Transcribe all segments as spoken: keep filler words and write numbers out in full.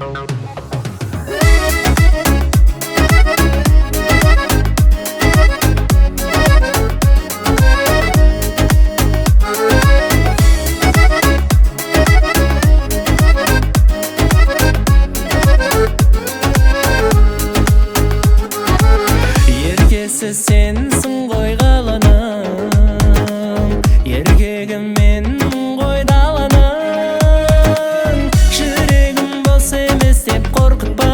Sensin ғой қаланым, еркегім менің ғой даланым. Жүрегім бос емес деп қорқытпа,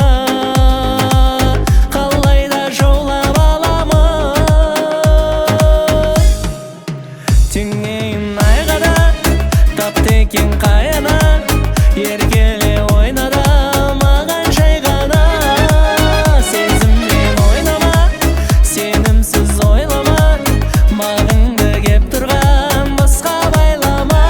қалайда жаулап аламын. Теңнейін айғада, тапты екен қаяна, еркеле ойнада маған жай ғана. Сезіммен ойнама, сенімсіз ойлама, мағыңды кеп тұрған басқа байлама.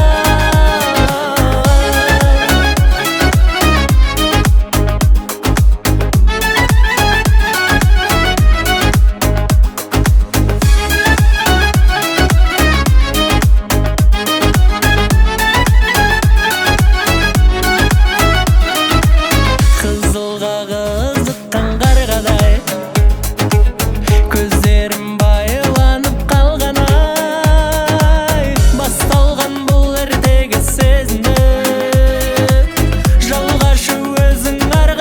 Қызылға қызыққан қарғадай, көздерім байланып қалған ай. Басталған бұл ертегі сезімді, жалғашы өзің ары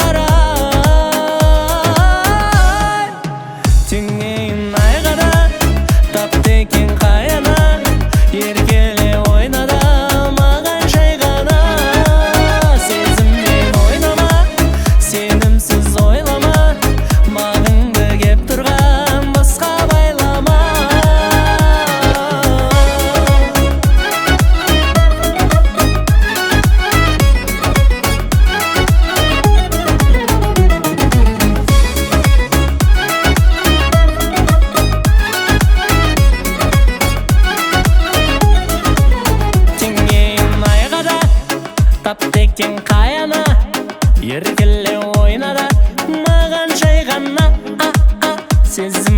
қарай. Теңнейін айғада, тапты екен қаяна, еркеле ойнада маған жай ғана. Сезіммен ойнама, сенімсіз ойлама, мағыңды кеп тұрған басқа байлама. Теңнейін айғада, тапты екен қаяна, еркеле ойнада маған жай ғана. Сезім